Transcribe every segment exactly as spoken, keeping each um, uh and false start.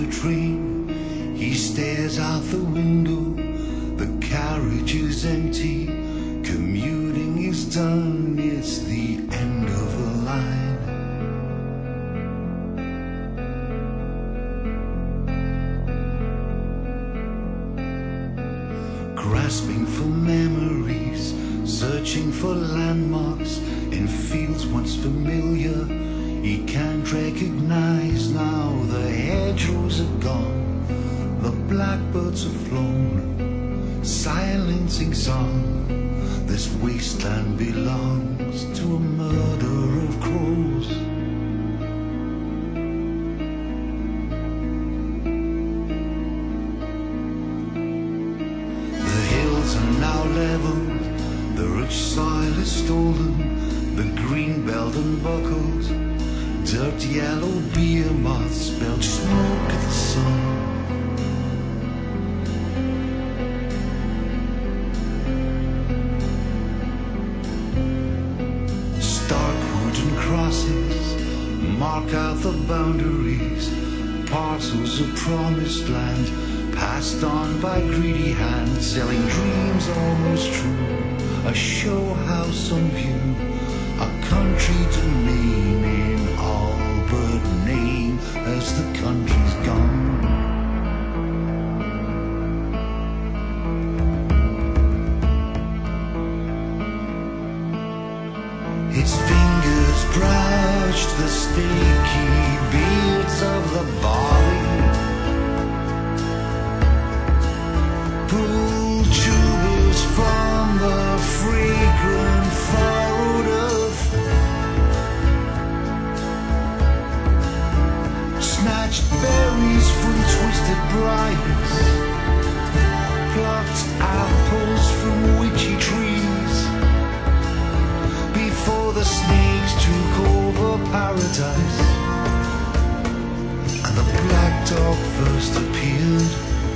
train. He stares out the window, the carriage is empty. Commuting is done, it's the end of the line. Grasping for memories, searching for landmarks in fields once familiar. He can't recognize now. The hedgerows are gone, the blackbirds have flown, silencing song. This wasteland belongs to a murder of crows. The hills are now leveled, the rich soil is stolen, the green belt unbuckled. Dirt yellow beer moths belch smoke at the sun. Stark wooden crosses mark out the boundaries, parcels of promised land passed on by greedy hands, selling dreams almost true. A show house on view, a country to name in all but name as the country's gone. Its fingers brushed the sticky beards of the barley, pulled tubers from the fragrant furrowed earth, snatched berries from twisted briars, plucked apples from witchy trees, before the snakes took over paradise and the black dog first appeared.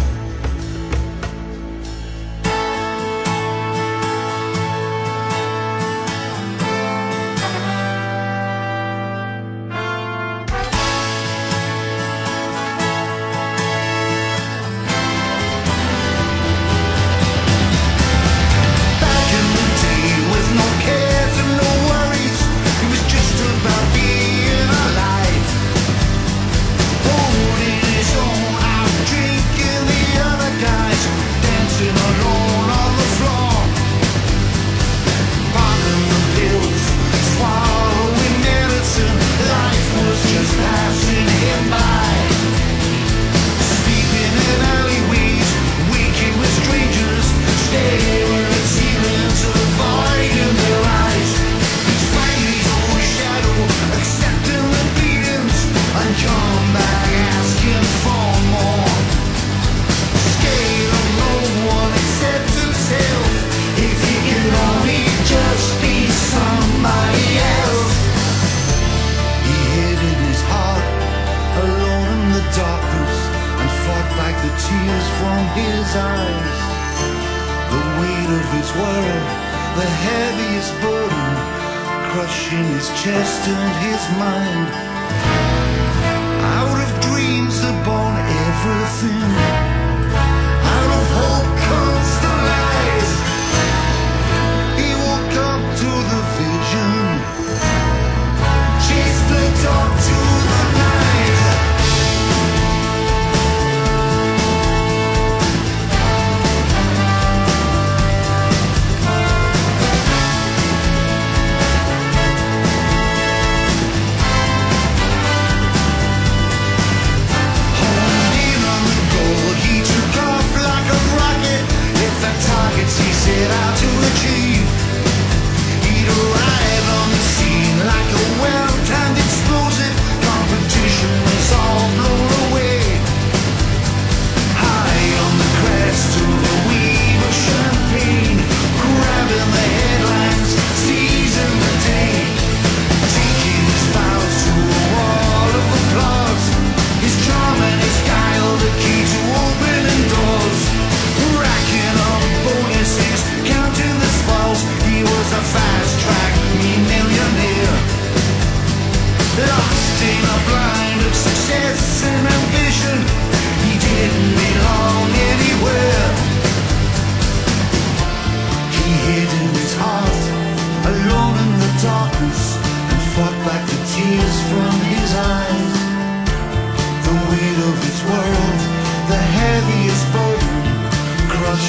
Tears from his eyes, the weight of his world, the heaviest burden, crushing his chest and his mind. Out of dreams are born everything, out of hope comes the lies. He woke up to the vision, chased the dog to the night. He set out to achieve. He'd arrive on the scene like a well-timed explosive. Competition was all blown away. High on the crest of the wave of champagne, grabbing the headlines, seizing the day, taking his vows to a wall of applause. His charm and his guile, the key to opening doors, racking up bonuses, counting the spoils.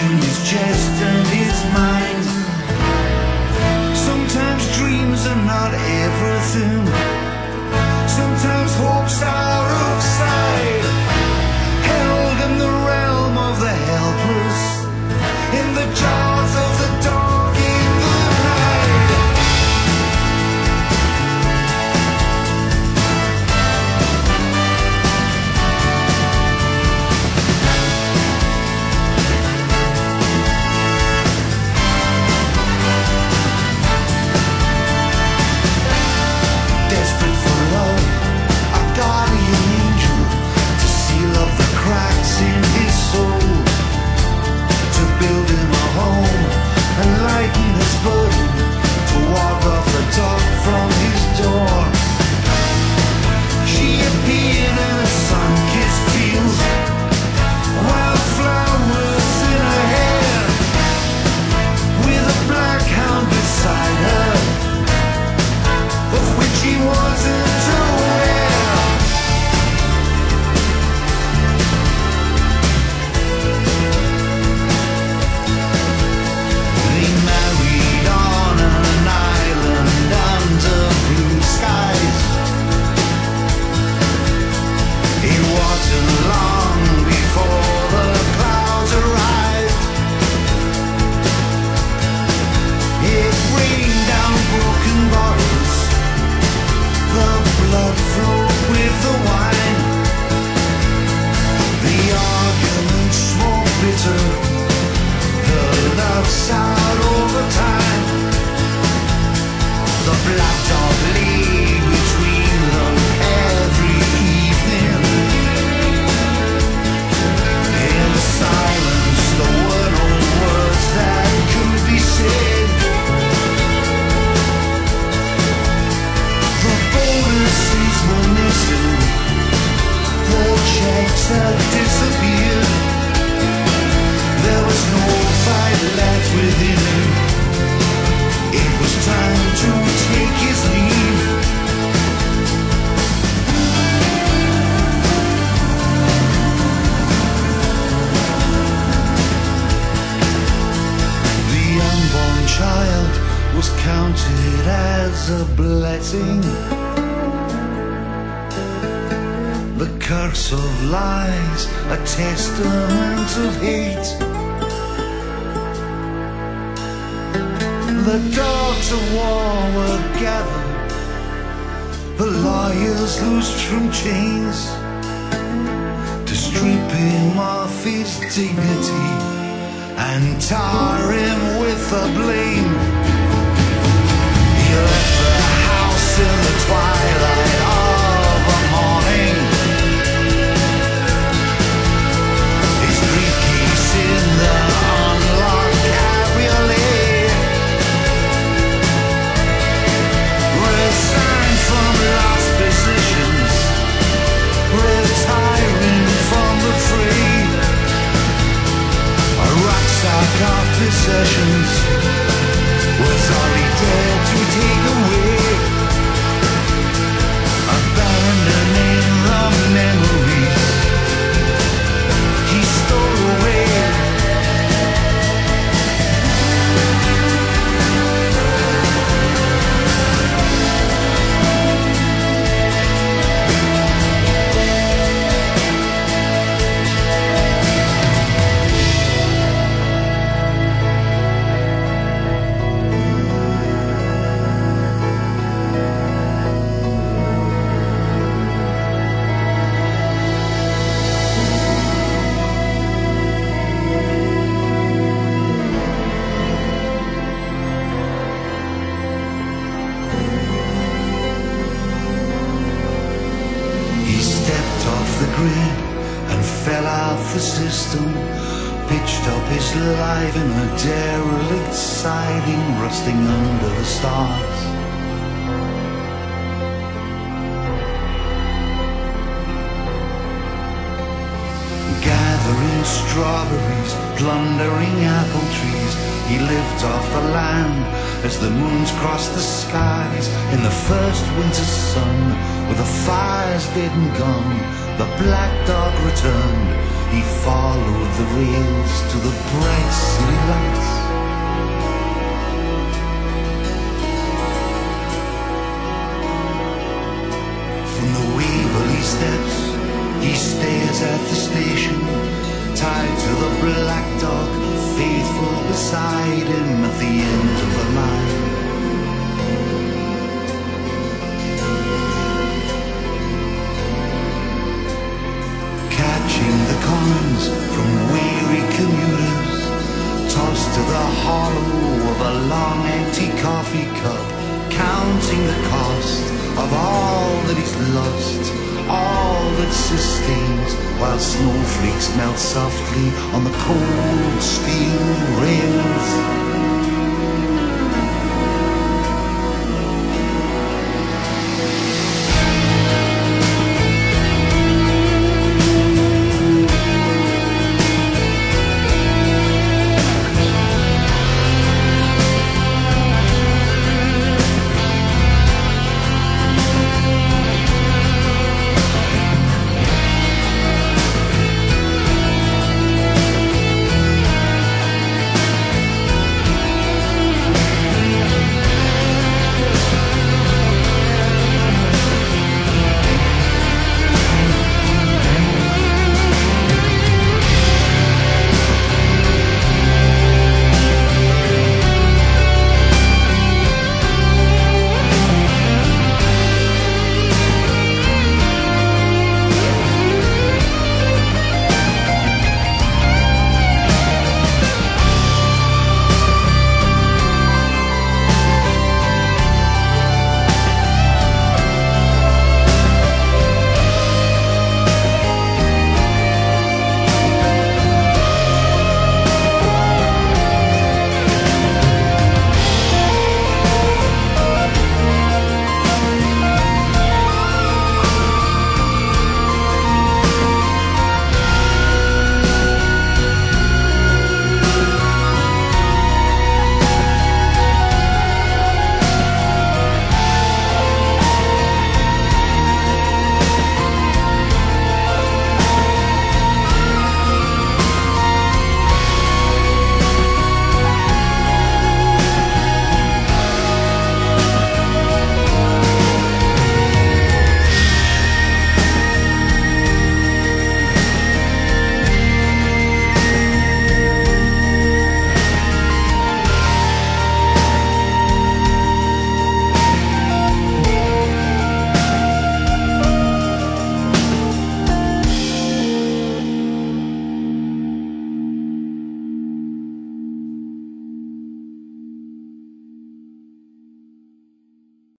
between his chest and his mind. Sometimes dreams are not everything. Sometimes hopes are of sight, held in the realm of the helpless, in the jaws of the dog in the night. Desperate for love, a guardian angel to seal up the cracks in his soul, to build him a home and lighten his burden, to walk off the dock from his door. She appeared in a sun-kissed field, wildflowers in her hair, with a black hound beside her, of which he wasn't aware. They married on an island under blue skies. It wasn't long before the clouds arrived. It rained down broken bottles, the blood flowed with the wine. The arguments smoked bitter, the love soured over time. The black dog lay between them every evening. In the silence there were no words that could be said. The bonuses were missing, the checks had disappeared. There was no fight left within him. It was time to take his leave. The unborn child was counted as a blessing. The curse of lies, a testament of hate. The dogs of war were gathered, the lawyers loosed from chains, to strip him of his dignity and tar him with the blame. He left the house in the twilight of the morning, his briefcase in the unlocked cabriolet. Resigned from lost positions, retiring from the fray, a rucksack of possessions was all he dared to take away. Abandoning the memories he stole away. The system pitched up his life in a derelict siding, rusting under the stars. Gathering strawberries, plundering apple trees, he lived off the land as the moons crossed the skies. In the first winter sun, with the fires dead and gone, the black dog returned. he followed the rails to the bright city lights. From the Waverley Steps, he stares at the station, tied to the black dog, faithful beside him at the end of the line. Catching the comments from weary commuters, tossed to the hollow of a long empty coffee cup, counting the cost of all that he's lost, all that sustains, while snowflakes melt softly on the cold steel